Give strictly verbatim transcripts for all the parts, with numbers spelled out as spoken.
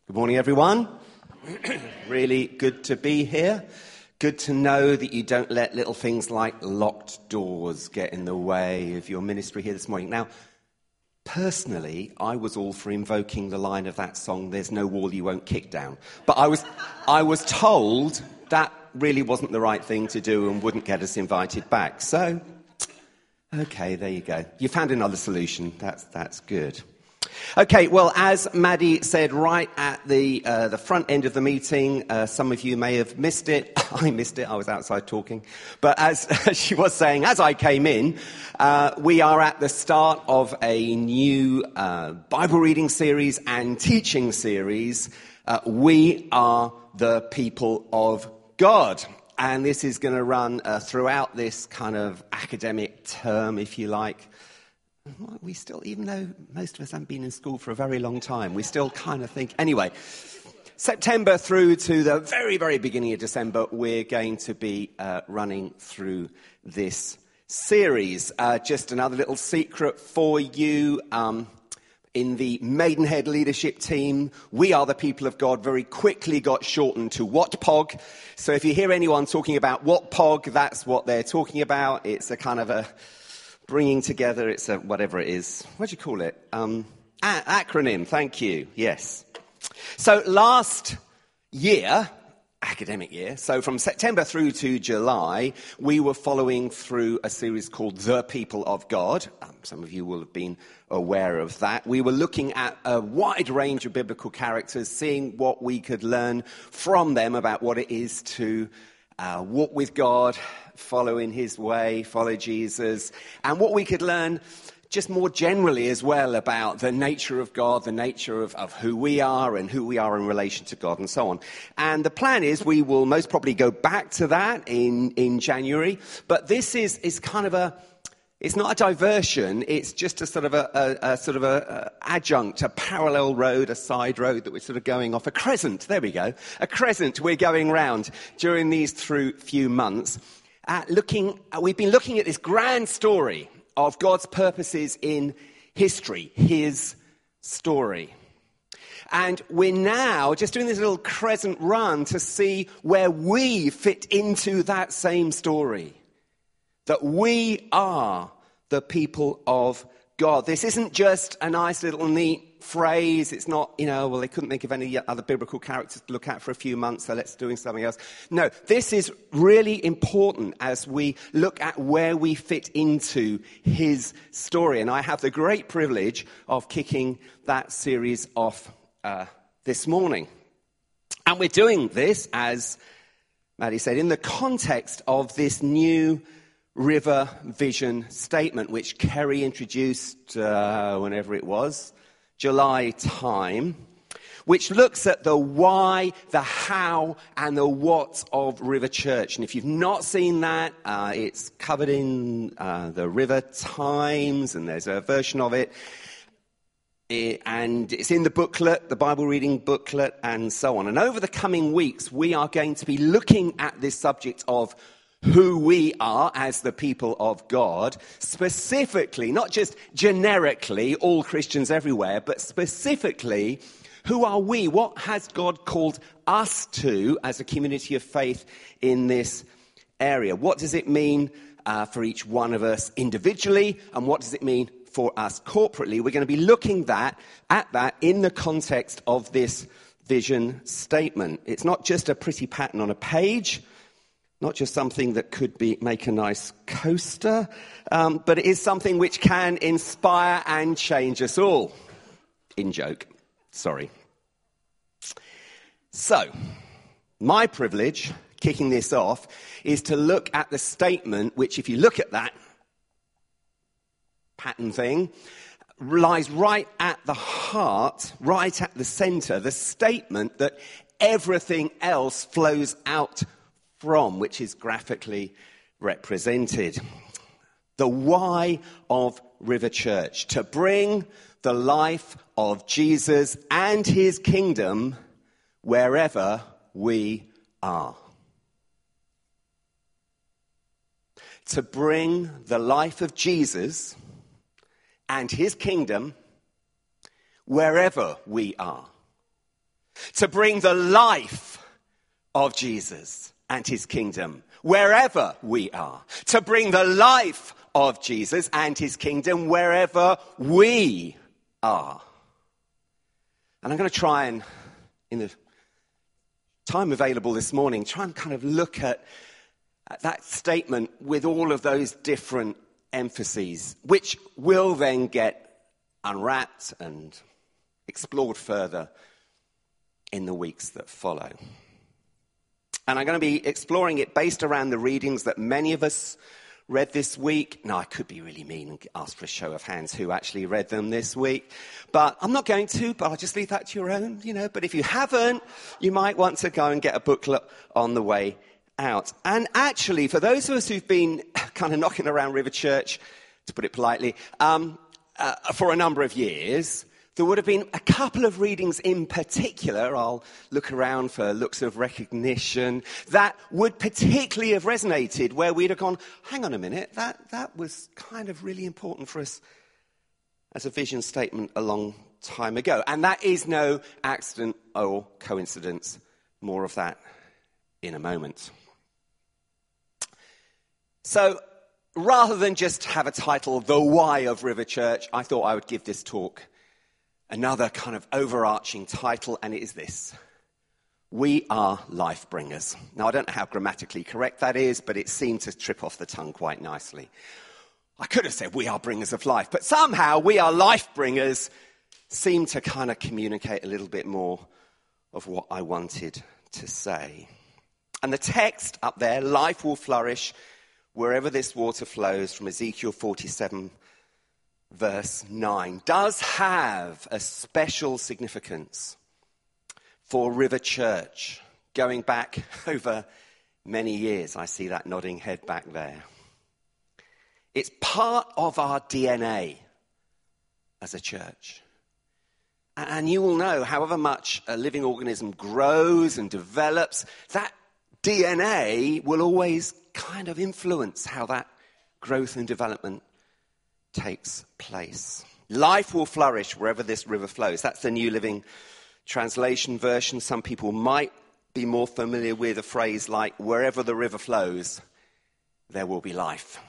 Good morning, everyone. Really good to be here. Good to know that you don't let little things like locked doors get in the way of your ministry here this morning. Now, personally, I was all for invoking the line of that song, "There's no wall you won't kick down." But I was, I was told that really wasn't the right thing to do and wouldn't get us invited back. So, okay, there you go. You found another solution. That's, that's good. Okay, well, as Maddie said right at the uh, the front end of the meeting, uh, some of you may have missed it. I missed it. I was outside talking. But as, as she was saying, as I came in, uh, we are at the start of a new uh, Bible reading series and teaching series. Uh, we are the people of God. And this is going to run uh, throughout this kind of academic term, if you like. We still, even though most of us haven't been in school for a very long time, we still kind of think... Anyway, September through to the very, very beginning of December, we're going to be uh, running through this series. Uh, just another little secret for you. Um, in the Maidenhead leadership team, We Are the People of God very quickly got shortened to WATPOG. So if you hear anyone talking about WATPOG, that's what they're talking about. It's a kind of a... bringing together, it's a, whatever it is, what do you call it? Um, a- acronym, thank you, yes. So last year, academic year, so from September through to July, we were following through a series called The People of God. Um, some of you will have been aware of that. We were looking at a wide range of biblical characters, seeing what we could learn from them about what it is to uh, walk with God, follow in his way, follow Jesus, and what we could learn just more generally as well about the nature of God, the nature of, of who we are and who we are in relation to God and so on. And the plan is we will most probably go back to that in, in January, but this is, is kind of a, it's not a diversion, it's just a sort of a, a, a sort of a, a adjunct, a parallel road, a side road that we're sort of going off, a crescent, there we go, a crescent we're going round during these through few months. Uh, looking, uh, we've been looking at this grand story of God's purposes in history, his story. And we're now just doing this little crescent run to see where we fit into that same story. That we are the people of God. This isn't just a nice little neat phrase. It's not, you know, well, they couldn't think of any other biblical characters to look at for a few months, so let's do something else. No, this is really important as we look at where we fit into his story. And I have the great privilege of kicking that series off uh, this morning. And we're doing this, as Maddie said, in the context of this new River Vision statement, which Kerry introduced uh, whenever it was, July time, which looks at the why, the how, and the what of River Church. And if you've not seen that, uh, it's covered in uh, the River Times, and there's a version of it. it. And it's in the booklet, the Bible reading booklet, and so on. And over the coming weeks, we are going to be looking at this subject of who we are as the people of God, specifically, not just generically, all Christians everywhere, but specifically, who are we? What has God called us to as a community of faith in this area? What does it mean uh, for each one of us individually, and what does it mean for us corporately? We're going to be looking that, at that in the context of this vision statement. It's not just a pretty pattern on a page, not just something that could be make a nice coaster, um, but it is something which can inspire and change us all. In joke. Sorry. So, my privilege, kicking this off, is to look at the statement, which if you look at that pattern thing, lies right at the heart, right at the center, the statement that everything else flows out from, which is graphically represented. The why of River Church, to bring the life of Jesus and his kingdom wherever we are. To bring the life of Jesus and his kingdom wherever we are. to bring the life of Jesus and his kingdom wherever we are, to bring the life of Jesus and his kingdom wherever we are. And I'm going to try and, in the time available this morning, try and kind of look at, at that statement with all of those different emphases, which will then get unwrapped and explored further in the weeks that follow. And I'm going to be exploring it based around the readings that many of us read this week. Now, I could be really mean and ask for a show of hands who actually read them this week. But I'm not going to, but I'll just leave that to your own, you know. But if you haven't, you might want to go and get a booklet on the way out. And actually, for those of us who've been kind of knocking around River Church, to put it politely, um, uh, for a number of years, there would have been a couple of readings in particular, I'll look around for looks of recognition, that would particularly have resonated, where we'd have gone, hang on a minute, that, that was kind of really important for us as a vision statement a long time ago. And that is no accident or coincidence. More of that in a moment. So, rather than just have a title, The Why of River Church, I thought I would give this talk another kind of overarching title, and it is this: We are life bringers. Now, I don't know how grammatically correct that is, but it seemed to trip off the tongue quite nicely. I could have said we are bringers of life, but somehow we are life bringers seemed to kind of communicate a little bit more of what I wanted to say. And the text up there, life will flourish wherever this water flows, from Ezekiel forty-seven, verse nine, does have a special significance for River Church, going back over many years. I see that nodding head back there. It's part of our D N A as a church. And you will know, however much a living organism grows and develops, that D N A will always kind of influence how that growth and development takes place. Life will flourish wherever this river flows. That's the New Living Translation version. Some people might be more familiar with a phrase like, wherever the river flows, there will be life.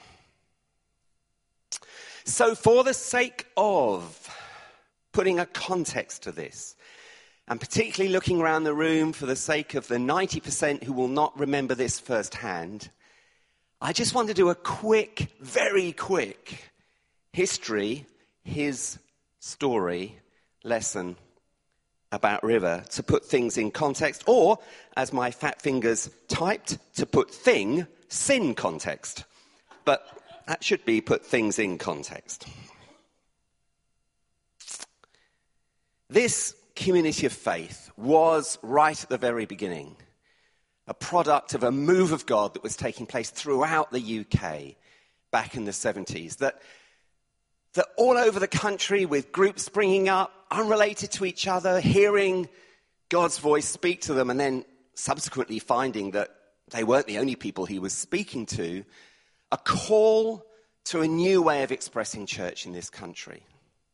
So for the sake of putting a context to this, and particularly looking around the room for the sake of the ninety percent who will not remember this firsthand, I just want to do a quick, very quick history, his story, lesson about River, to put things in context, or, as my fat fingers typed, to put thing, sin context. But that should be put things in context. This community of faith was, right at the very beginning, a product of a move of God that was taking place throughout the U K back in the seventies, that that all over the country, with groups springing up, unrelated to each other, hearing God's voice speak to them, and then subsequently finding that they weren't the only people he was speaking to, a call to a new way of expressing church in this country.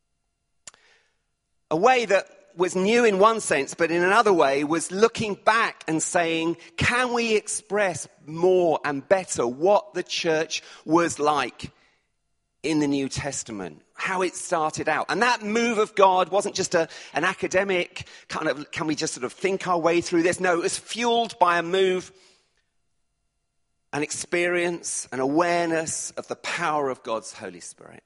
A way that was new in one sense, but in another way was looking back and saying, can we express more and better what the church was like in the New Testament, how it started out? And that move of God wasn't just a, an academic kind of, can we just sort of think our way through this? No, it was fueled by a move, an experience, an awareness of the power of God's Holy Spirit.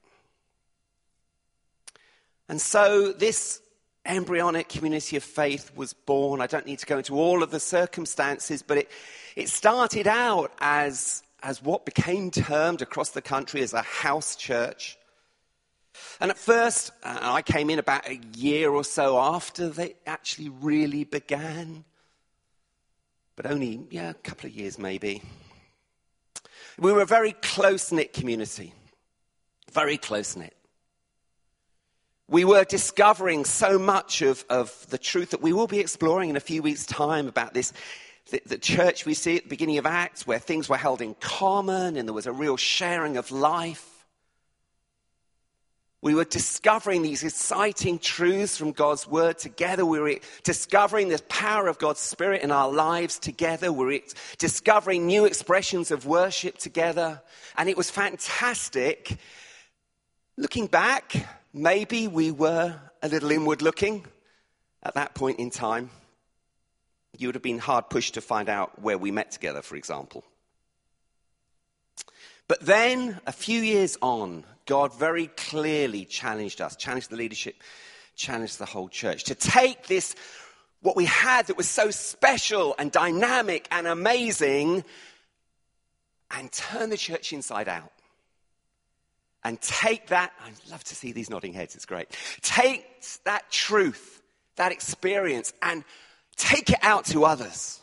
And so this embryonic community of faith was born. I don't need to go into all of the circumstances, but it, it started out as as what became termed across the country as a house church. And at first, uh, I came in about a year or so after they actually really began. But only, yeah, a couple of years maybe. We were a very close-knit community. Very close-knit. We were discovering so much of, of the truth that we will be exploring in a few weeks' time about this. The, the church we see at the beginning of Acts, where things were held in common and there was a real sharing of life. We were discovering these exciting truths from God's word together. We were discovering the power of God's Spirit in our lives together. We were discovering new expressions of worship together. And it was fantastic. Looking back, maybe we were a little inward looking at that point in time. You would have been hard pushed to find out where we met together, for example. But then, a few years on, God very clearly challenged us, challenged the leadership, challenged the whole church to take this, what we had that was so special and dynamic and amazing, and turn the church inside out. And take that, I love to see these nodding heads, it's great. Take that truth, that experience, and take it out to others.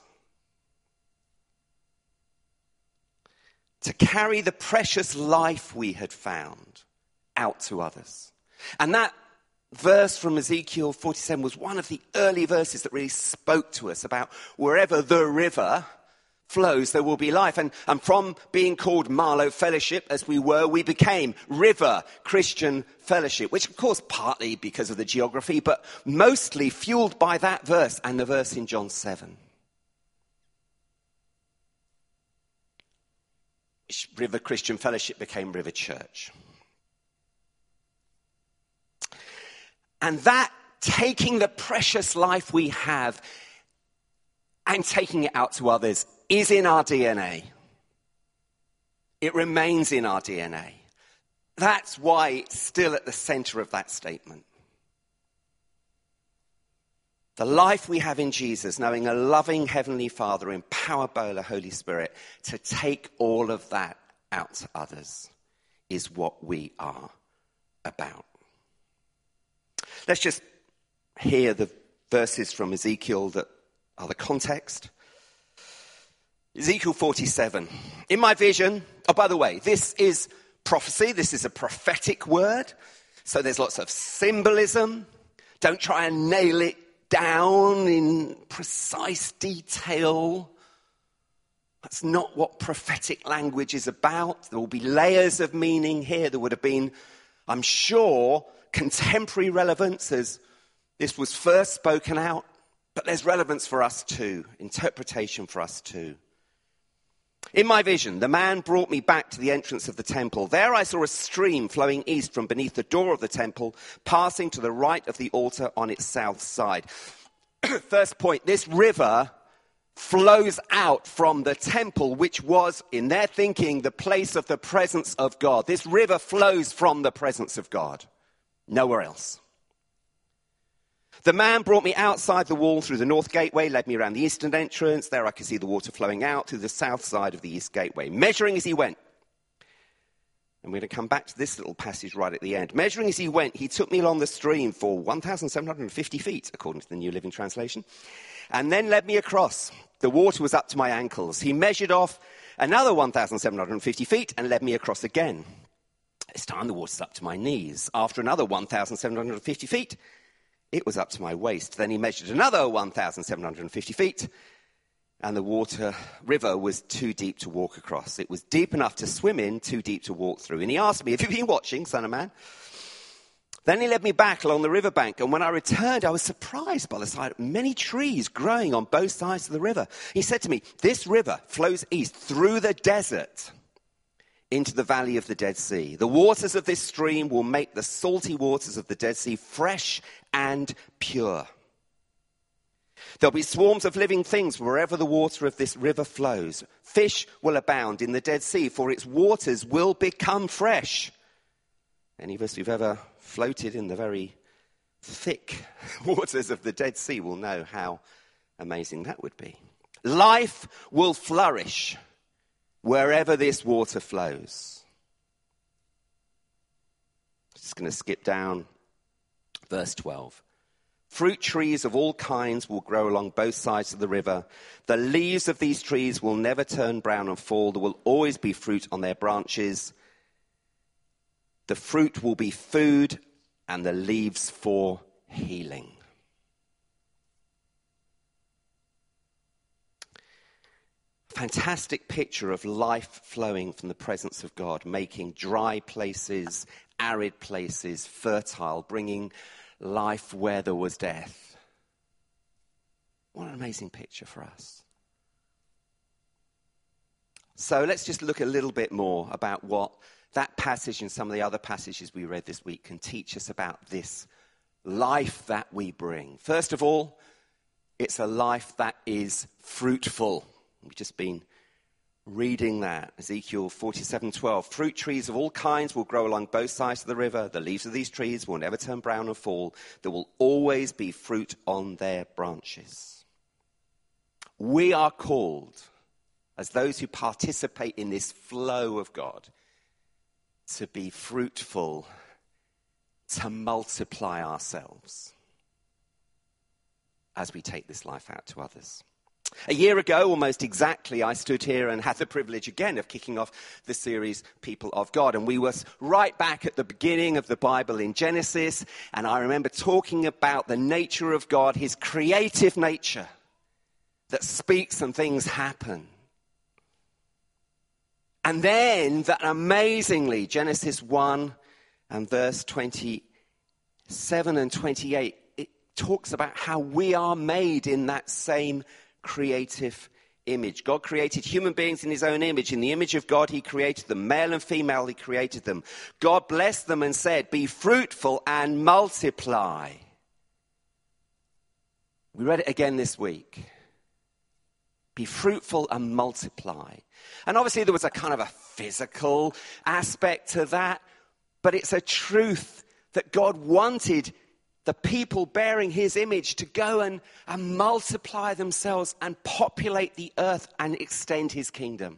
To carry the precious life we had found out to others. And that verse from Ezekiel forty-seven was one of the early verses that really spoke to us about wherever the river flows, there will be life. And, and from being called Marlow Fellowship, as we were, we became River Christian Fellowship, which of course partly because of the geography, but mostly fueled by that verse and the verse in John seven. River Christian Fellowship became River Church. And that taking the precious life we have and taking it out to others is in our D N A. It remains in our D N A. That's why it's still at the center of that statement. The life we have in Jesus, knowing a loving Heavenly Father empowered by the Holy Spirit to take all of that out to others, is what we are about. Let's just hear the verses from Ezekiel that are the context. Ezekiel forty-seven. In my vision, oh, by the way, this is prophecy. This is a prophetic word. So there's lots of symbolism. Don't try and nail it down in precise detail. That's not what prophetic language is about. There will be layers of meaning here. There would have been, I'm sure, contemporary relevance as this was first spoken out. But there's relevance for us too, interpretation for us too. In my vision, the man brought me back to the entrance of the temple. There I saw a stream flowing east from beneath the door of the temple, passing to the right of the altar on its south side. First point, this river flows out from the temple, which was, in their thinking, the place of the presence of God. This river flows from the presence of God, nowhere else. The man brought me outside the wall through the north gateway, led me around the eastern entrance. There I could see the water flowing out through the south side of the east gateway, measuring as he went. And we're going to come back to this little passage right at the end. Measuring as he went, he took me along the stream for one thousand seven hundred fifty feet, according to the New Living Translation, and then led me across. The water was up to my ankles. He measured off another one thousand seven hundred fifty feet and led me across again. This time the water's up to my knees. After another one thousand seven hundred fifty feet, it was up to my waist. Then he measured another one thousand seven hundred fifty feet, and the water river was too deep to walk across. It was deep enough to swim in, too deep to walk through. And he asked me, have you been watching, son of man? Then he led me back along the riverbank, and when I returned, I was surprised by the sight of many trees growing on both sides of the river. He said to me, this river flows east through the desert into the valley of the Dead Sea. The waters of this stream will make the salty waters of the Dead Sea fresh and pure. There'll be swarms of living things wherever the water of this river flows. Fish will abound in the Dead Sea, for its waters will become fresh. Any of us who've ever floated in the very thick waters of the Dead Sea will know how amazing that would be. Life will flourish wherever this water flows. Just going to skip down. Verse twelve. Fruit trees of all kinds will grow along both sides of the river. The leaves of these trees will never turn brown and fall. There will always be fruit on their branches. The fruit will be food and the leaves for healing. Fantastic picture of life flowing from the presence of God, making dry places arid places fertile, bringing life where there was death. What an amazing picture for us. So let's just look a little bit more about what that passage and some of the other passages we read this week can teach us about this life that we bring. First of all, it's a life that is fruitful. We've just been reading that. Ezekiel forty-seven twelve. Fruit trees of all kinds will grow along both sides of the river. The leaves of these trees will never turn brown or fall. There will always be fruit on their branches. We are called, as those who participate in this flow of God, to be fruitful, to multiply ourselves as we take this life out to others. A year ago, almost exactly, I stood here and had the privilege again of kicking off the series People of God. And we were right back at the beginning of the Bible in Genesis. And I remember talking about the nature of God, his creative nature that speaks and things happen. And then that amazingly, Genesis one and verse twenty-seven and twenty-eight, it talks about how we are made in that same creative image. God created human beings in his own image. In the image of God, he created them. Male and female, he created them. God blessed them and said, be fruitful and multiply. We read it again this week. Be fruitful and multiply. And obviously there was a kind of a physical aspect to that, but it's a truth that God wanted the people bearing his image to go and, and multiply themselves and populate the earth and extend his kingdom.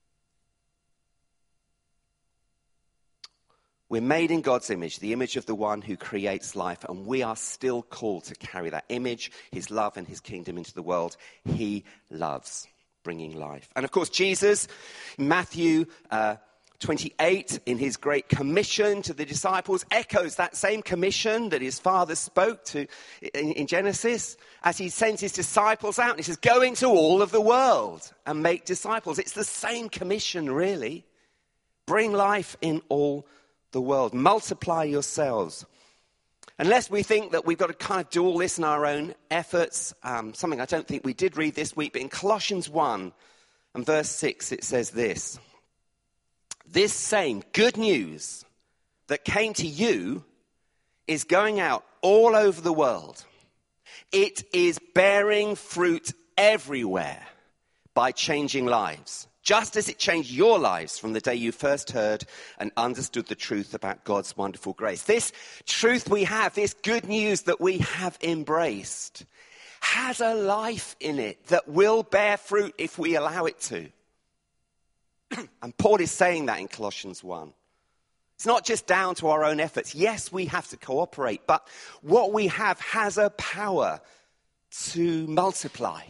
We're made in God's image, the image of the one who creates life, and we are still called to carry that image, his love and his kingdom into the world. He loves bringing life. And of course, Jesus, Matthew uh, twenty-eight, in his great commission to the disciples, echoes that same commission that his father spoke to in, in Genesis as he sends his disciples out. And he says, go into all of the world and make disciples. It's the same commission, really. Bring life in all the world. Multiply yourselves. Unless we think that we've got to kind of do all this in our own efforts, um, something I don't think we did read this week, but in Colossians one and verse six, it says this. This same good news that came to you is going out all over the world. It is bearing fruit everywhere by changing lives, just as it changed your lives from the day you first heard and understood the truth about God's wonderful grace. This truth we have, this good news that we have embraced, has a life in it that will bear fruit if we allow it to. And Paul is saying that in Colossians one. It's not just down to our own efforts. Yes, we have to cooperate, but what we have has a power to multiply.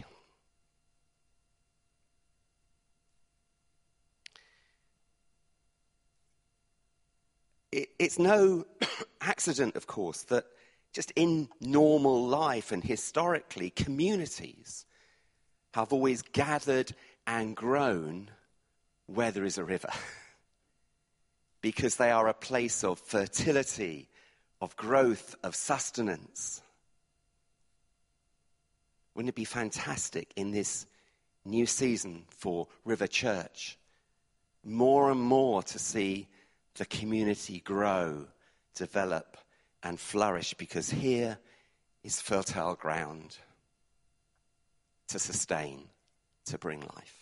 It, it's no accident, of course, that just in normal life and historically, communities have always gathered and grown where there is a river, because they are a place of fertility, of growth, of sustenance. Wouldn't it be fantastic in this new season for River Church, more and more to see the community grow, develop, and flourish, because here is fertile ground to sustain, to bring life.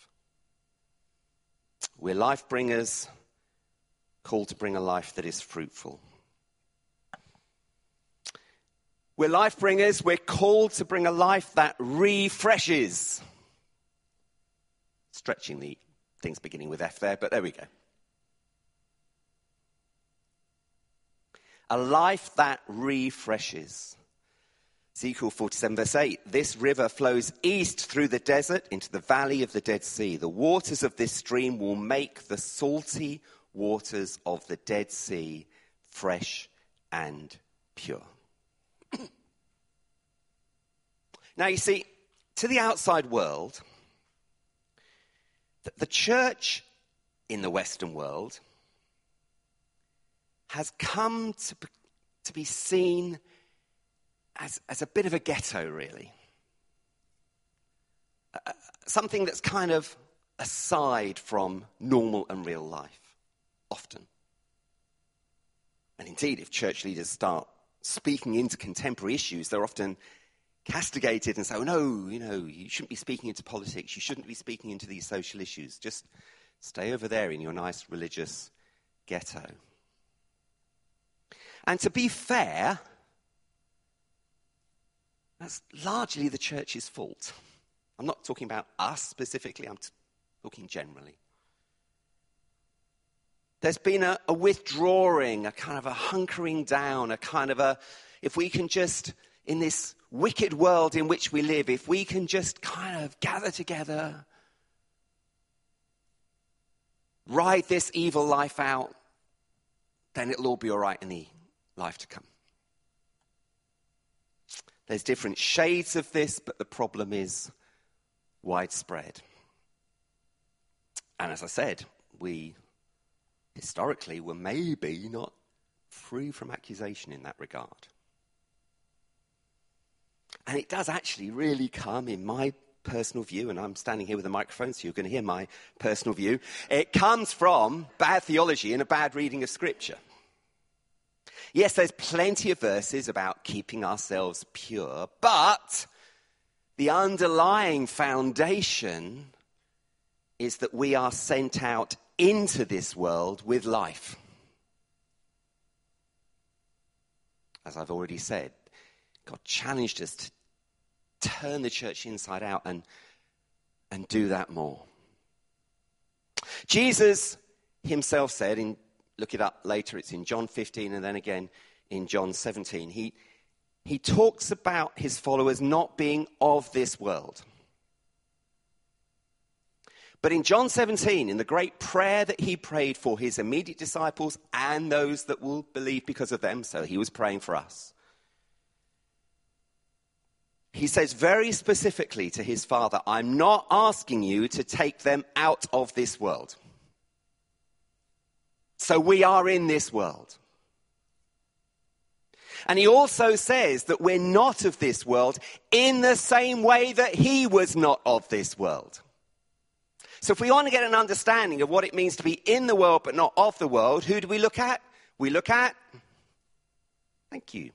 We're life bringers, called to bring a life that is fruitful. We're life bringers, we're called to bring a life that refreshes. Stretching the things beginning with F there, but there we go. A life that refreshes. Ezekiel forty-seven verse eight, this river flows east through the desert into the valley of the Dead Sea. The waters of this stream will make the salty waters of the Dead Sea fresh and pure. Now you see, to the outside world, the church in the Western world has come to, to be seen as, as a bit of a ghetto, really. Uh, something that's kind of aside from normal and real life, often. And indeed, if church leaders start speaking into contemporary issues, they're often castigated and say, oh no, you know, you shouldn't be speaking into politics, you shouldn't be speaking into these social issues. Just stay over there in your nice religious ghetto. And to be fair, that's largely the church's fault. I'm not talking about us specifically, I'm t- talking generally. There's been a, a withdrawing, a kind of a hunkering down, a kind of a, if we can just, in this wicked world in which we live, if we can just kind of gather together, ride this evil life out, then it'll all be all right in the life to come. There's different shades of this, but the problem is widespread. And as I said, we historically were maybe not free from accusation in that regard. And it does actually really come, in my personal view, and I'm standing here with a microphone, so you're going to hear my personal view, it comes from bad theology and a bad reading of Scripture. Yes, there's plenty of verses about keeping ourselves pure, but the underlying foundation is that we are sent out into this world with life. As I've already said, God challenged us to turn the church inside out and, and do that more. Jesus himself said, in, look it up later, it's in John fifteen and then again in John seventeen, he, he talks about his followers not being of this world. But in John seventeen, in the great prayer that he prayed for his immediate disciples and those that will believe because of them, so he was praying for us, he says very specifically to his Father, I'm not asking you to take them out of this world. So we are in this world. And he also says that we're not of this world in the same way that he was not of this world. So if we want to get an understanding of what it means to be in the world but not of the world, who do we look at? We look at, thank you.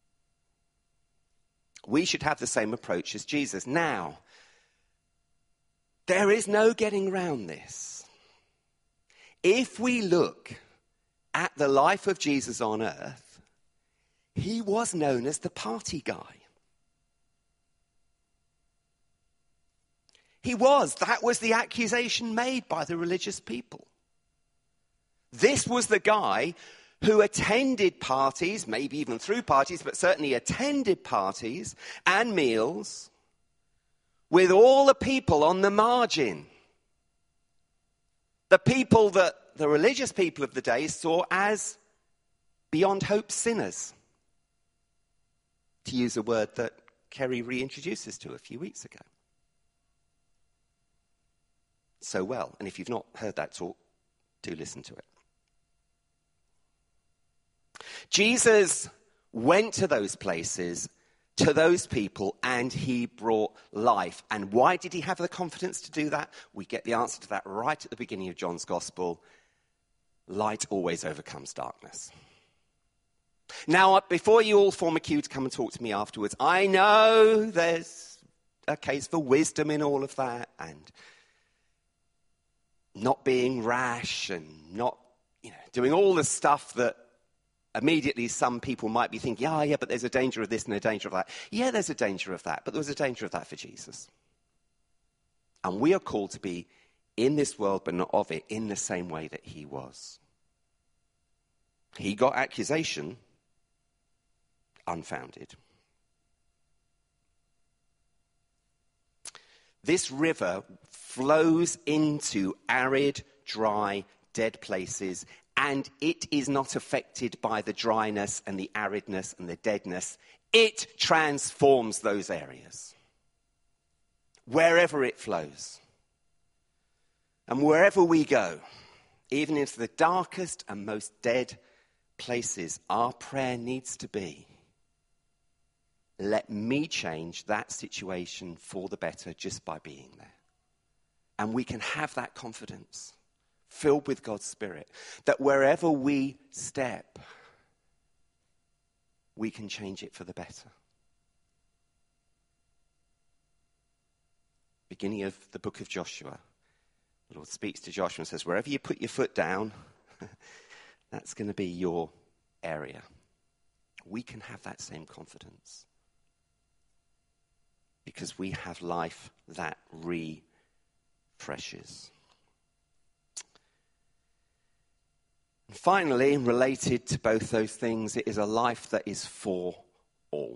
We should have the same approach as Jesus. Now, there is no getting around this. If we look at the life of Jesus on earth, he was known as the party guy. He was. That was the accusation made by the religious people. This was the guy who attended parties, maybe even threw parties, but certainly attended parties and meals with all the people on the margin. The people that the religious people of the day saw as beyond hope sinners, to use a word that Kerry reintroduced us to a few weeks ago. So well, and if you've not heard that talk, do listen to it. Jesus went to those places, to those people, and he brought life. And why did he have the confidence to do that? We get the answer to that right at the beginning of John's Gospel. Light always overcomes darkness. Now, before you all form a queue to come and talk to me afterwards, I know there's a case for wisdom in all of that, and not being rash and not, you know, doing all the stuff that immediately some people might be thinking, oh, yeah, but there's a danger of this and a danger of that. Yeah, there's a danger of that, but there was a danger of that for Jesus. And we are called to be in this world, but not of it, in the same way that he was. He got accusation unfounded. This river flows into arid, dry, dead places, and it is not affected by the dryness and the aridness and the deadness. It transforms those areas, wherever it flows. And wherever we go, even into the darkest and most dead places, our prayer needs to be, let me change that situation for the better just by being there. And we can have that confidence, filled with God's Spirit, that wherever we step, we can change it for the better. Beginning of the book of Joshua, the Lord speaks to Joshua and says, wherever you put your foot down, that's going to be your area. We can have that same confidence because we have life that refreshes. And finally, related to both those things, it is a life that is for all.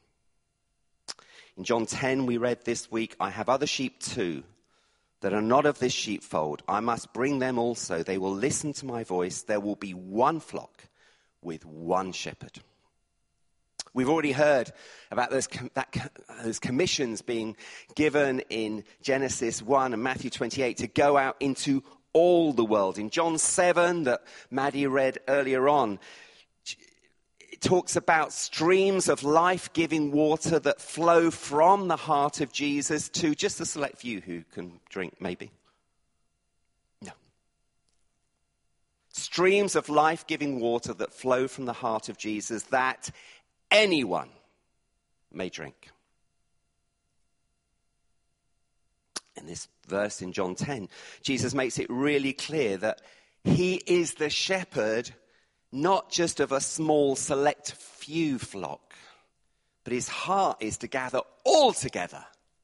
In John ten, we read this week, I have other sheep too, that are not of this sheepfold. I must bring them also. They will listen to my voice. There will be one flock with one shepherd. We've already heard about those, com- that, those commissions being given in Genesis one and Matthew twenty-eight to go out into all the world. In John seven, that Maddie read earlier on, it talks about streams of life-giving water that flow from the heart of Jesus to just a select few who can drink, maybe. No. Streams of life-giving water that flow from the heart of Jesus that anyone may drink. In this verse in John ten, Jesus makes it really clear that he is the shepherd, not just of a small select few flock, but his heart is to gather all together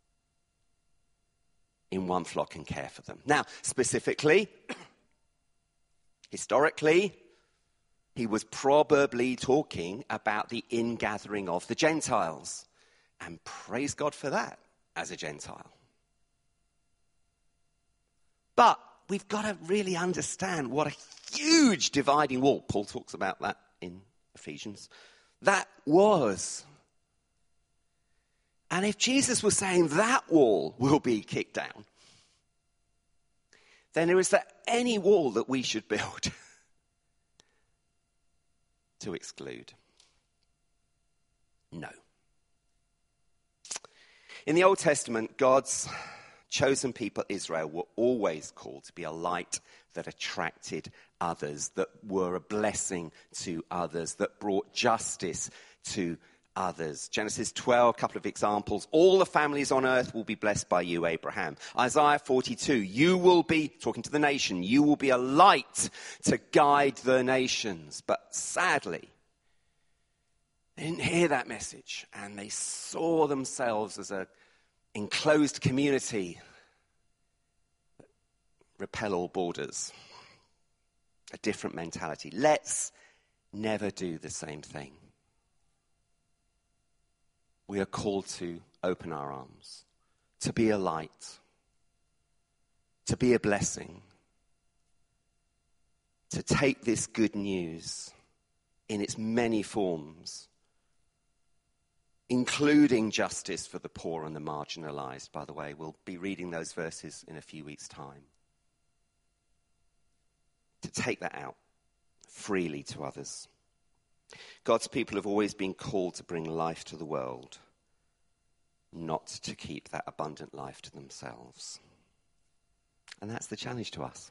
in one flock and care for them. Now, specifically, historically, he was probably talking about the ingathering of the Gentiles. And praise God for that as a Gentile. But we've got to really understand what a huge dividing wall, Paul talks about that in Ephesians, that was. And if Jesus was saying that wall will be kicked down, then there is that any wall that we should build to exclude? No. In the Old Testament, God's chosen people, Israel, were always called to be a light that attracted others, that were a blessing to others, that brought justice to others. Genesis twelve, a couple of examples. All the families on earth will be blessed by you, Abraham. Isaiah forty-two, you will be, talking to the nation, you will be a light to guide the nations. But sadly, they didn't hear that message, and they saw themselves as an enclosed community that repel all borders. A different mentality. Let's never do the same thing. We are called to open our arms, to be a light, to be a blessing, to take this good news in its many forms, including justice for the poor and the marginalized. By the way, we'll be reading those verses in a few weeks' time. To take that out freely to others. God's people have always been called to bring life to the world, not to keep that abundant life to themselves. And that's the challenge to us.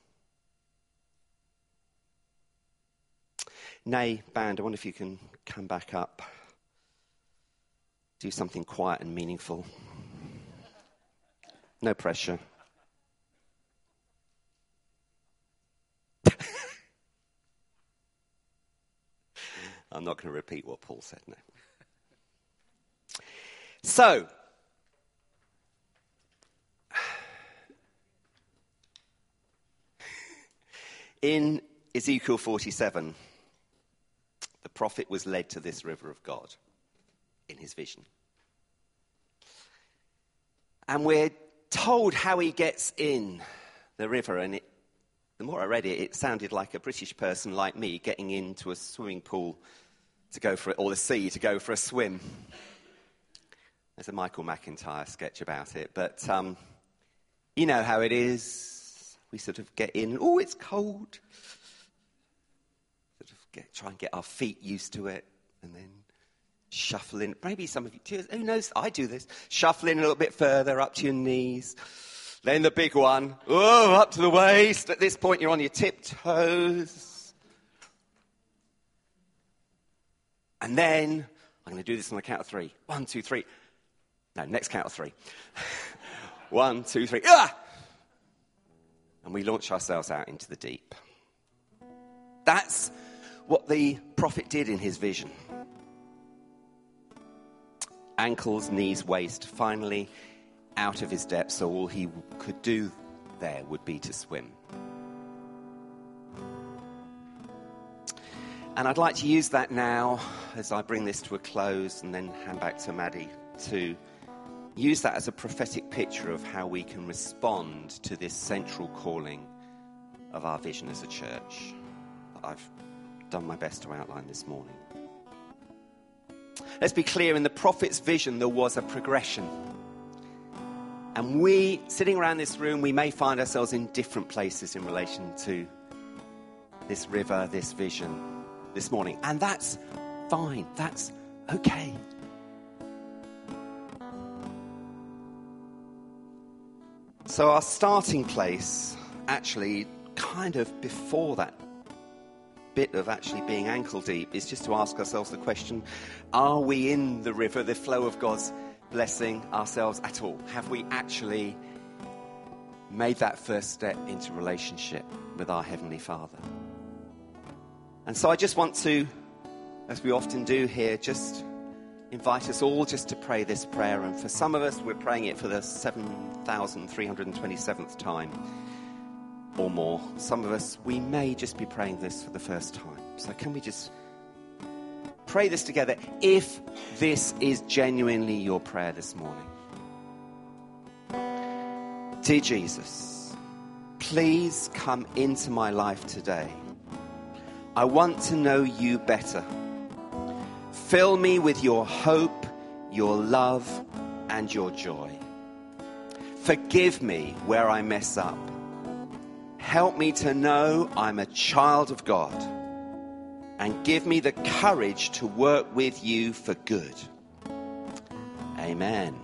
Nay, band, I wonder if you can come back up. Do something quiet and meaningful. No pressure. I'm not going to repeat what Paul said now. So, in Ezekiel forty-seven, the prophet was led to this river of God in his vision. And we're told how he gets in the river, and it, the more I read it, it sounded like a British person like me getting into a swimming pool to go for it, or the sea to go for a swim. There's a Michael McIntyre sketch about it, but um, you know how it is. We sort of get in, oh, it's cold. Sort of get, try and get our feet used to it, and then shuffle in. Maybe some of you, who knows, I do this. Shuffle in a little bit further, up to your knees. Then the big one, oh, up to the waist. At this point, you're on your tiptoes. And then, I'm going to do this on the count of three. One, two, three. No, next count of three. One, two, three. Ah! And we launch ourselves out into the deep. That's what the prophet did in his vision. Ankles, knees, waist, finally out of his depth, so all he could do there would be to swim. And I'd like to use that now, as I bring this to a close and then hand back to Maddie, to use that as a prophetic picture of how we can respond to this central calling of our vision as a church that I've done my best to outline this morning. Let's be clear, in the prophet's vision there was a progression. And we, sitting around this room, we may find ourselves in different places in relation to this river, this vision, this morning. And that's fine. That's okay. So our starting place, actually, kind of before that bit of actually being ankle deep, is just to ask ourselves the question, are we in the river, the flow of God's blessing ourselves at all? Have we actually made that first step into relationship with our Heavenly Father? And so I just want to, as we often do here, just invite us all just to pray this prayer. And for some of us, we're praying it for the seven thousand three hundred twenty-seventh time or more. Some of us, we may just be praying this for the first time. So can we just pray this together if this is genuinely your prayer this morning? Dear Jesus, please come into my life today. I want to know you better. Fill me with your hope, your love, and your joy. Forgive me where I mess up. Help me to know I'm a child of God. And give me the courage to work with you for good. Amen.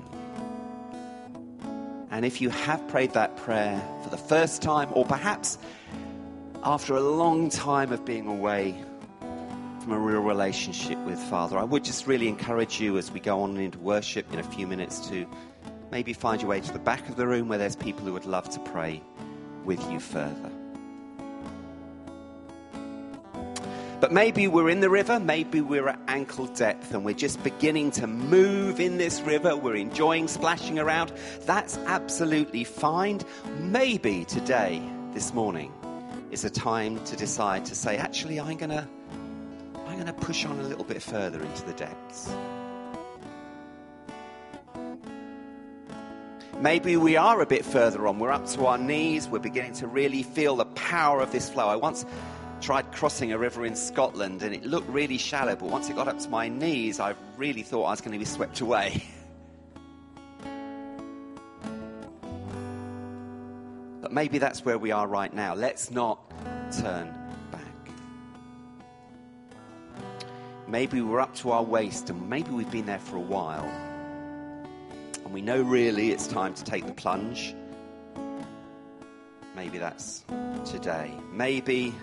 And if you have prayed that prayer for the first time, or perhaps after a long time of being away from a real relationship with Father, I would just really encourage you as we go on into worship in a few minutes to maybe find your way to the back of the room where there's people who would love to pray with you further. But maybe we're in the river, maybe we're at ankle depth and we're just beginning to move in this river, we're enjoying splashing around. That's absolutely fine. Maybe today, this morning, is a time to decide to say, actually, I'm going to I'm going to push on a little bit further into the depths. Maybe we are a bit further on. We're up to our knees. We're beginning to really feel the power of this flow. I once tried crossing a river in Scotland and it looked really shallow, but once it got up to my knees, I really thought I was going to be swept away. But maybe that's where we are right now. Let's not turn back. Maybe we're up to our waist and maybe we've been there for a while. And we know really it's time to take the plunge. Maybe that's today. Maybe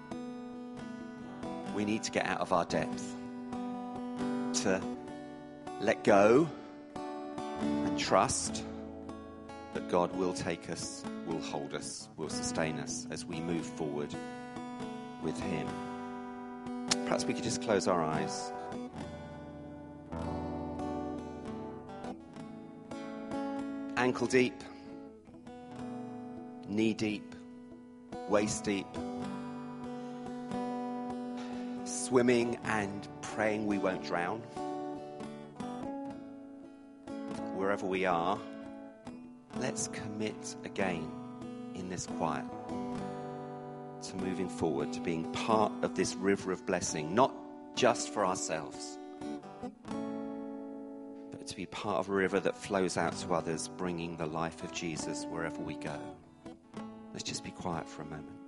we need to get out of our depth, to let go and trust that God will take us, will hold us, will sustain us as we move forward with Him. Perhaps we could just close our eyes. Ankle deep, knee deep, waist deep, swimming and praying we won't drown. Wherever we are, let's commit again in this quiet to moving forward, to being part of this river of blessing, not just for ourselves, but to be part of a river that flows out to others, bringing the life of Jesus wherever we go. Let's just be quiet for a moment.